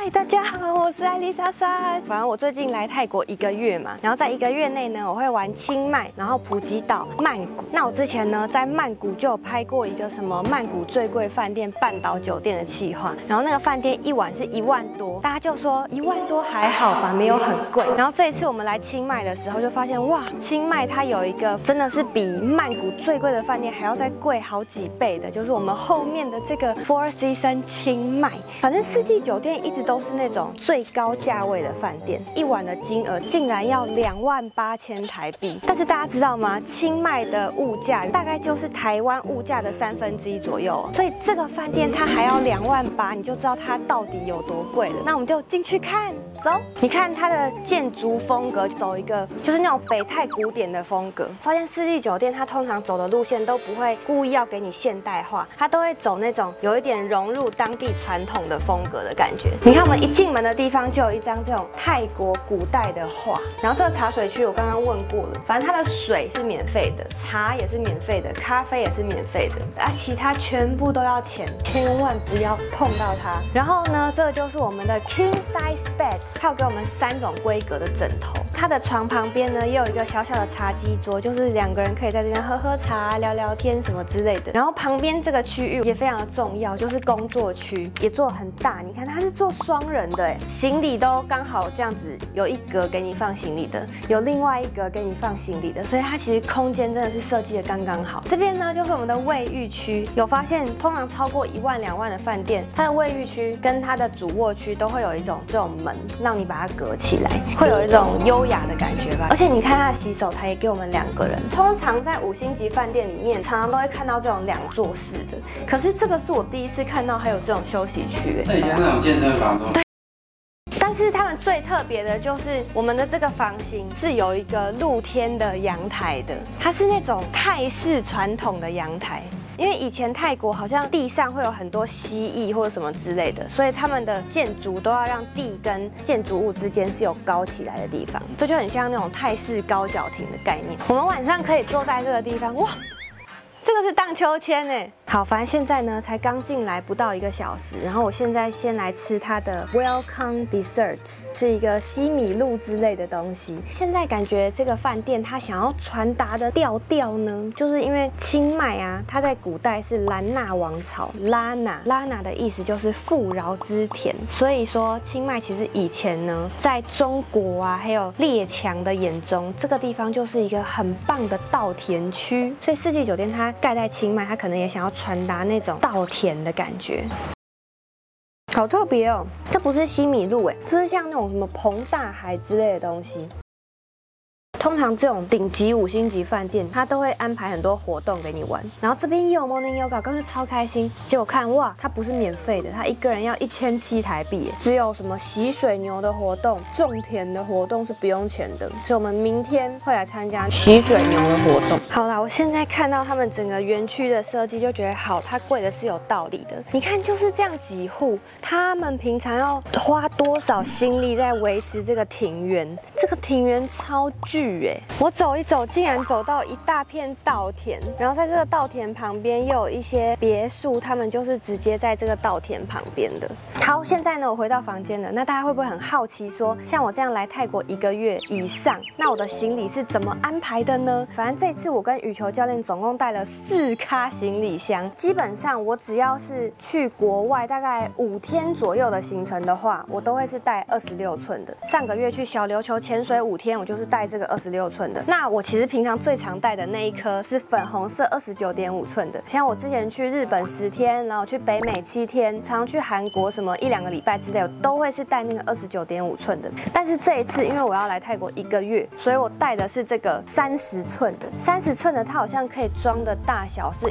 嗨，大家好，我是艾丽莎莎。反正我最近来泰国1个月嘛，然后在1个月内呢，我会玩清迈，然后普吉岛、曼谷。那我之前呢，在曼谷就有拍过一个什么曼谷最贵饭店半岛酒店的企划，然后那个饭店1晚是1万多，大家就说1万多还好吧，没有很贵。然后这一次我们来清迈的时候，就发现哇，清迈它有一个真的是比曼谷最贵的饭店还要再贵好几倍的，就是我们后面的这个 Four Seasons 清迈。反正四季酒店一直都是那种最高价位的饭店，1晚的金额竟然要28000台币。但是大家知道吗？清迈的物价大概就是台湾物价的1/3左右，所以这个饭店它还要28000，你就知道它到底有多贵了。那我们就进去看，走。你看它的建筑风格，走一个就是那种北泰古典的风格。发现四季酒店它通常走的路线都不会故意要给你现代化，它都会走那种有一点融入当地传统的风格的感觉。你看我们一进门的地方就有一张这种泰国古代的画，然后这个茶水区我刚刚问过了，反正它的水是免费的，茶也是免费的，咖啡也是免费的，啊，其他全部都要钱，千万不要碰到它。然后呢，这个就是我们的 king size bed， 它有给我们3种规格的枕头。它的床旁边呢，也有一个小小的茶几桌，就是2个人可以在这边喝喝茶、聊聊天什么之类的。然后旁边这个区域也非常的重要，就是工作区，也做很大。你看它是做双人的，行李都刚好这样子，有一格给你放行李的，有另外一格给你放行李的，所以它其实空间真的是设计的刚刚好。这边呢就是我们的卫浴区，有发现通常超过1万2万的饭店，它的卫浴区跟它的主卧区都会有一种这种门，让你把它隔起来，会有一种优雅的感觉吧。而且你看它的洗手台也给我们2个人，通常在5星级饭店里面常常都会看到这种2座式的，可是这个是我第一次看到还有这种休息区。 那以前那种健身房中。 但是他们最特别的就是我们的这个房型是有一个露天的阳台的，它是那种泰式传统的阳台。因为以前泰国好像地上会有很多蜥蜴或者什么之类的，所以他们的建筑都要让地跟建筑物之间是有高起来的地方，这就很像那种泰式高脚亭的概念。我们晚上可以坐在这个地方，哇！这个是荡秋千哎，好，反正现在呢才刚进来不到1个小时，然后我现在先来吃它的 Welcome Dessert， 是一个西米露之类的东西。现在感觉这个饭店它想要传达的调调呢，就是因为清迈啊，它在古代是兰纳王朝，拉纳的意思就是富饶之田，所以说清迈其实以前呢，在中国啊还有列强的眼中，这个地方就是一个很棒的稻田区，所以四季酒店它盖在清迈，它可能也想要传达那种稻田的感觉。好特别哦，这不是西米露哎，这是像那种什么澎大海之类的东西。通常这种顶级5星级饭店，它都会安排很多活动给你玩。然后这边也有 morning yoga， 刚刚就超开心。结果看哇，它不是免费的，它1个人要1700台币，只有什么洗水牛的活动、种田的活动是不用钱的。所以我们明天会来参加洗水牛的活动。好啦，我现在看到他们整个园区的设计，就觉得好，它贵的是有道理的。你看就是这样几户，他们平常要花多少心力在维持这个庭园？这个庭园超巨。我走一走，竟然走到一大片稻田，然后在这个稻田旁边又有一些别墅，他们就是直接在这个稻田旁边的。好，现在呢，我回到房间了。那大家会不会很好奇说，像我这样来泰国1个月以上，那我的行李是怎么安排的呢？反正这次我跟羽球教练总共带了4咖行李箱，基本上我只要是去国外大概5天左右的行程的话，我都会是带26寸的。上个月去小琉球潜水5天，我就是带这个26寸的。那我其实平常最常带的那一颗是粉红色29.5寸的。像我之前去日本10天，然后去北美7天，常去韩国什么1、2个礼拜之类，我都会是带那个29.5寸的。但是这一次，因为我要来泰国1个月，所以我带的是这个30寸的。30寸的它好像可以装的大小是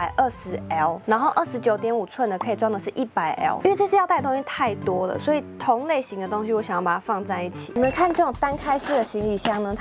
120L， 然后29.5寸的可以装的是100L。因为这次要带的东西太多了，所以同类型的东西我想要把它放在一起。你们看这种单开式的行李箱呢，它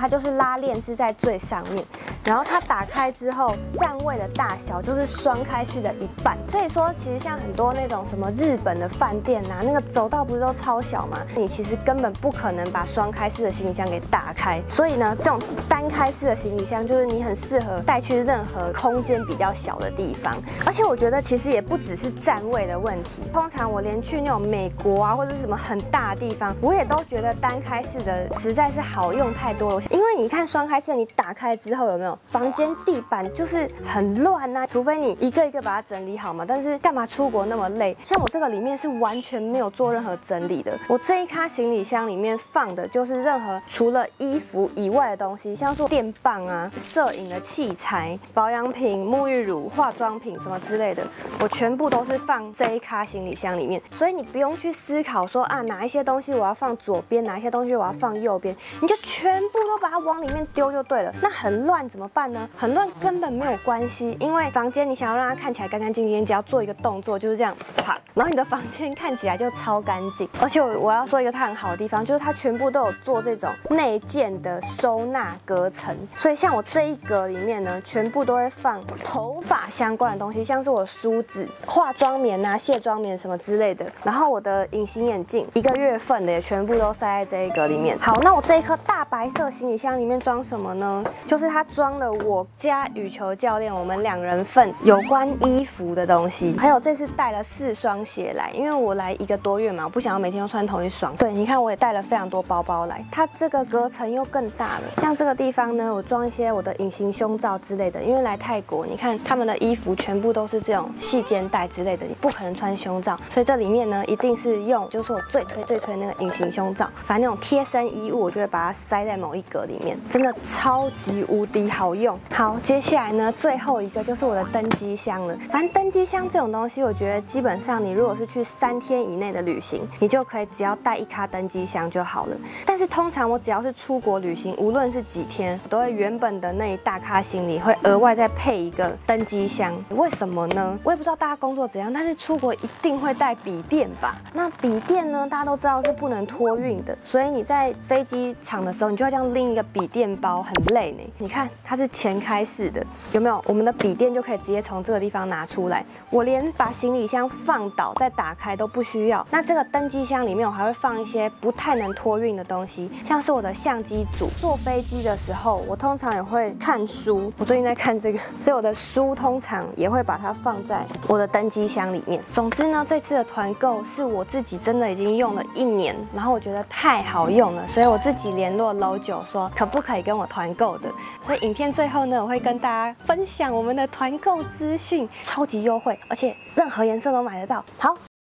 它就是拉链是在最上面，然后它打开之后站位的大小就是双开式的一半。所以说，其实像很多那种什么日本的饭店啊，那个走道不是都超小吗？你其实根本不可能把双开式的行李箱给打开。所以呢，这种单开式的行李箱就是你很适合带去任何空间比较小的地方。而且我觉得其实也不只是站位的问题，通常我连去那种美国啊或者是什么很大的地方，我也都觉得单开式的实在是好用太多了。因为你看双开式的，你打开之后有没有房间地板就是很乱啊？除非你一个一个把它整理好嘛。但是干嘛出国那么累？像我这个里面是完全没有做任何整理的。我这一咖行李箱里面放的就是任何除了衣服以外的东西，像是电棒啊、摄影的器材、保养品、沐浴乳、化妆品什么之类的，我全部都是放这一咖行李箱里面。所以你不用去思考说啊哪一些东西我要放左边，哪一些东西我要放右边，你就全部都把它往里面丢就对了。那很乱怎么办呢？很乱根本没有关系，因为房间你想要让它看起来干干净净，只要做一个动作就是这样啪，然后你的房间看起来就超干净。而且我要说一个它很好的地方，就是它全部都有做这种内建的收纳隔层，所以像我这一格里面呢，全部都会放头发相关的东西，像是我的梳子、化妆棉啊、卸妆棉什么之类的。然后我的隐形眼镜1个月份的也全部都塞在这一格里面。好，那我这一颗大白色行李箱里面装什么呢？就是它装了我加羽球教练我们2人份有关衣服的东西，还有这次带了4双鞋来，因为我来1个多月嘛，我不想要每天都穿同一双。对，你看我也带了非常多包包来，它这个隔层又更大了。像这个地方呢，我装一些我的隐形胸罩之类的，因为来泰国，你看他们的衣服全部都是这种细肩带之类的，你不可能穿胸罩，所以这里面呢一定是用就是我最推那个隐形胸罩，反正那种贴身衣物，我就会把它塞在某一格里面，真的超级无敌好用。好，接下来呢，最后一个就是我的登机箱了。反正登机箱这种东西，我觉得基本上你如果是去3天以内的旅行，你就可以只要带1咖登机箱就好了。但是通常我只要是出国旅行，无论是几天，我都会原本的那一大咖行李会额外再配一个登机箱。为什么呢？我也不知道大家工作怎样，但是出国一定会带笔电吧？那笔电呢，大家都知道是不能托运的，所以你在飞机场的时候，你就要这样拎一个笔电包，很累呢。你看它是前开式的，有没有？我们的笔电就可以直接从这个地方拿出来，我连把行李箱放倒再打开都不需要。那这个登机箱里面我还会放一些不太能托运的东西，像是我的相机组。坐飞机的时候，我通常也会看书，我最近在看这个，所以我的书通常也会把它放在我的登机箱里面。总之呢，这次的团购是我自己真的已经用了1年，然后我觉得太好用了，所以我自己联络 LO9说可不可以跟我团购的。所以影片最后呢，我会跟大家分享我们的团购资讯，超级优惠，而且任何颜色都买得到。好。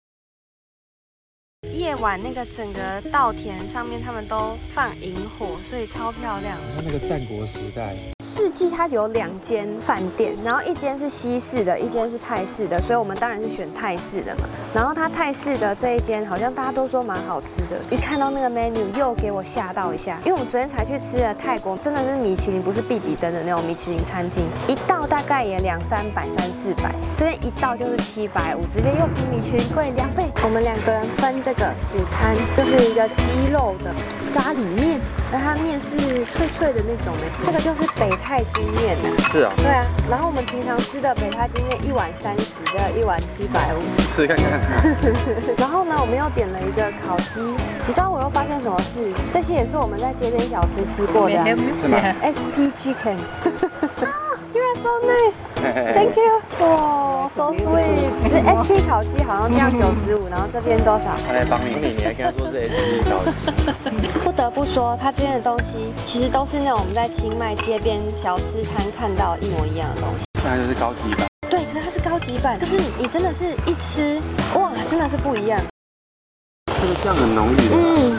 夜晚那个整个稻田上面，他们都放萤火，所以超漂亮。 那个战国时代。 四季它有2间饭店，然后1间是西式的，1间是泰式的，所以我们当然是选泰式的嘛。然后它泰式的这一间好像大家都说蛮好吃的，一看到那个 menu 又给我吓到一下，因为我们昨天才去吃了泰国，真的是米其林不是必比登的那种米其林餐厅，一道大概也200-300、300-400，这边一道就是750，直接又比米其林贵2倍。我们2个人分这个午餐，就是一个鸡肉的咖喱面，那它面是脆脆的那种的，这个就是北泰金面的。 是啊。 对啊，然后我们平常吃的北泰金面1碗30，这1碗750。 吃看看。 然后呢，我们又点了一个烤鸡，你知道我又发现什么事？这些也是我们在街边小吃吃过的、啊。 是吗 SP Chicken。You are so nice. Thank you. 哇 ，so sweet。是 SP 烤鸡好像这样95，然后这边多少？ 他来帮你，你还跟他说是 SP 烤鸡。 不得不说，它这边的东西其实都是那种我们在清迈街边小吃摊看到一模一样的东西。 那就是高级版。 对，可是它是高级版，就是你真的是一吃，哇，真的是不一样。 这个酱很浓郁的。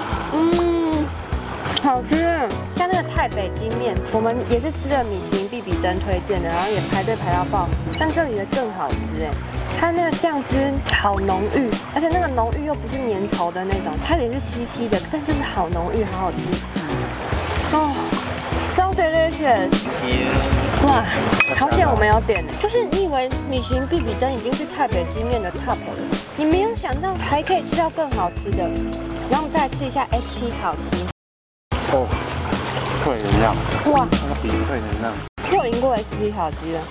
好吃。像那个泰北京面，我们也是吃了米其林必比登推荐的，然后也排队排到爆。但这里的更好吃哎，它那个酱汁好浓郁，而且那个浓郁又不是粘稠的那种，它也是稀稀的，但就是好浓郁，好好吃。哦，so delicious。哇，好险我没有点，就是你以为米其林必比登已经是泰北京面的 top 了，你没有想到还可以吃到更好吃的。然后我们再来吃一下 SP 烤鸡。 哦， 脆的那样， 哇， 那个饼脆的那样。 我赢过 SP 烤鸡了。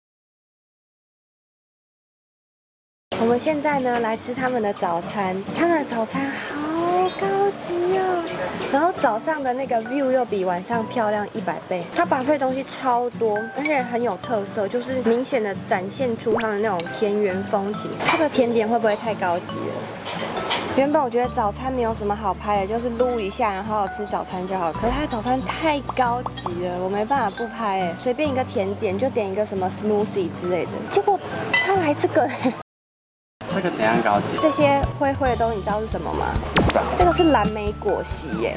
我们现在呢来吃他们的早餐，他们的早餐好高级哦。然后早上的那个 view 又比晚上漂亮100倍。它buffet东西超多，而且很有特色，就是明显的展现出他们那种田园风情。它的甜点会不会太高级了？原本我觉得早餐没有什么好拍的，就是撸一下，然后好好吃早餐就好。可是它的早餐太高级了，我没办法不拍哎。随便一个甜点就点一个什么 smoothie 之类的，结果他来这个。 这个怎样高级？ 这些灰灰的东西你知道是什么吗？ 不知道。 这个是蓝莓果昔耶，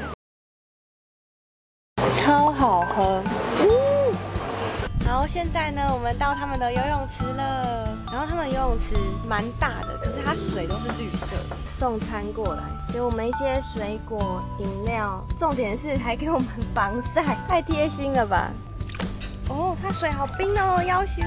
超好喝。然后现在呢，我们到他们的游泳池了。然后他们的游泳池蛮大的，可是它水都是绿色的。送餐过来，给我们一些水果、饮料，重点是还给我们防晒，太贴心了吧？哦，它水好冰哦，要求。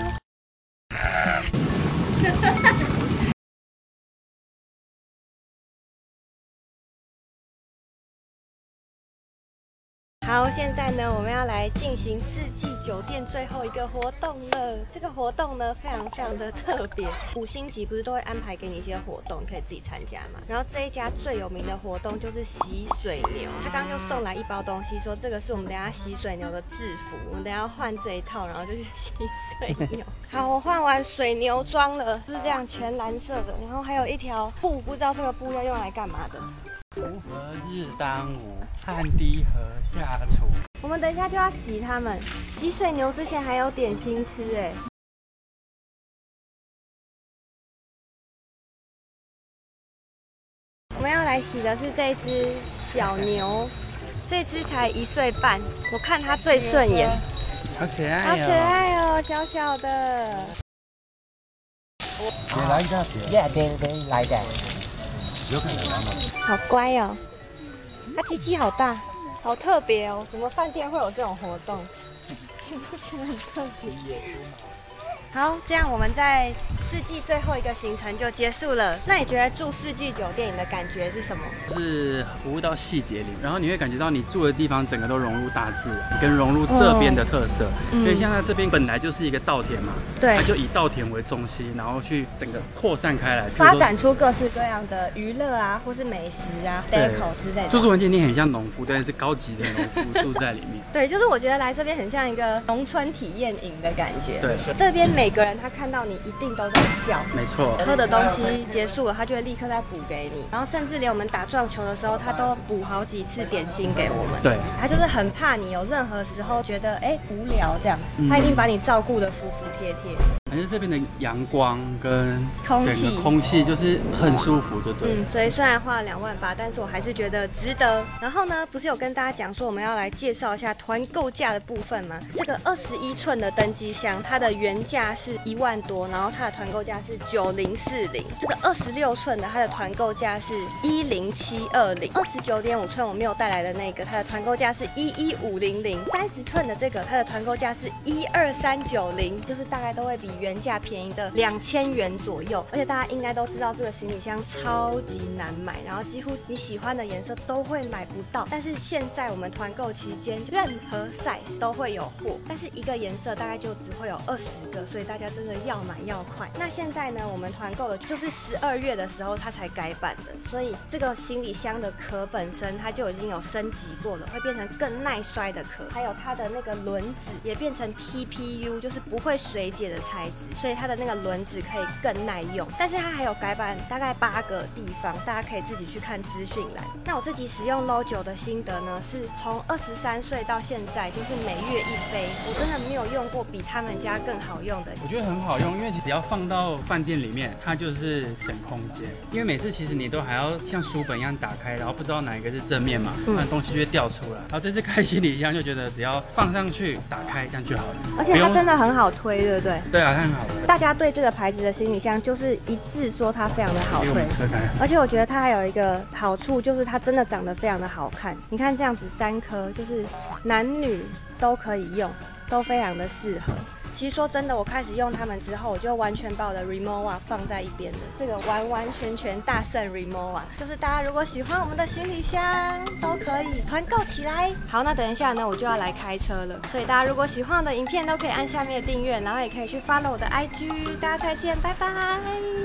好，现在呢，我们要来进行四季酒店最后一个活动了。这个活动呢，非常的特别。5星级不是都会安排给你一些活动，你可以自己参加嘛。然后这一家最有名的活动就是洗水牛，他刚刚就送来一包东西，说这个是我们等一下洗水牛的制服，我们等一下要换这一套，然后就去洗水牛。好，我换完水牛装了，是这样全蓝色的，然后还有一条布，不知道这个布要用来干嘛的。 锄禾日当午，汗滴禾下土。 我们等一下就要洗它们。洗水牛之前还有点心吃哎。我们要来洗的是这只小牛，这只才1岁半，我看它最顺眼。 好可爱哦！ 好可爱哦，小小的。 你来一下，对，来的。 有可能吗？ 好乖哦，它鸡鸡好大，好特别哦！怎么饭店会有这种活动？你不觉得很特别？好，这样我们在四季最后一个行程就结束了。那你觉得住四季酒店你的感觉是什么？ 是服务到细节里，然后你会感觉到你住的地方整个都融入大自然，跟融入这边的特色。因为像它这边本来就是一个稻田嘛， 对， 它就以稻田为中心，然后去整个扩散开来， 发展出各式各样的娱乐啊，或是美食啊 ，deco 之类的。 住宿环境你很像农夫，但是高级的农夫住在里面。 对，就是我觉得来这边很像一个农村体验营的感觉。 对， 这边每个人他看到你一定都在笑。 没错。 喝的东西结束了，他就会立刻再补给你，然后甚至连我们打撞球的时候，他都补好几次点心给我们。 对， 他就是很怕你有任何时候觉得无聊这样子，他一定把你照顾得服服帖帖。 反正这边的阳光跟空整个空气就是很舒服，对不对？ 所以虽然花了2.8万，但是我还是觉得值得。然后呢，不是有跟大家讲说我们要来介绍一下团购价的部分吗？这个21寸的登机箱，它的原价是1万多，然后它的团购价是9040。这个26寸的，它的团购价是10720。29.5寸我没有带来的那个，它的团购价是11500。30寸的这个，它的团购价是12390，就是大概都会比原价便宜的2000元左右。而且大家应该都知道这个行李箱超级难买，然后几乎你喜欢的颜色都会买不到。但是现在我们团购期间，任何 size 都会有货，但是一个颜色大概就只会有20个，所以大家真的要买要快。那现在呢，我们团购的就是12月的时候它才改版的，所以这个行李箱的壳本身它就已经有升级过了，会变成更耐摔的壳，还有它的那个轮子也变成 TPU， 就是不会水解的材质，所以它的那个轮子可以更耐用。但是它还有改版大概8个地方，大家可以自己去看资讯栏。那我自己使用 LO9 的心得呢，是从23岁到现在，就是每月一飞，我真的没有用过比他们家更好用的。 我觉得很好用，因为只要放到饭店里面，它就是省空间。因为每次其实你都还要像书本一样打开，然后不知道哪一个是正面嘛，不然东西就会掉出来。然后这次开行李箱就觉得只要放上去打开这样就好了， 而且它真的很好推，对不对？ 对啊，它很好推。 大家对这个牌子的行李箱就是一致说它非常的好推，而且我觉得它还有一个好处，就是它真的长得非常的好看。你看这样子3颗，就是男女都可以用，都非常的适合。 其实说真的，我开始用它们之后，我就完全把我的 Rimowa 放在一边了。这个完完全全大胜 Rimowa， 就是大家如果喜欢我们的行李箱，都可以团购起来。好，那等一下呢，我就要来开车了，所以大家如果喜欢我的影片，都可以按下面的订阅，然后也可以去 follow 我的 IG。大家再见，拜拜。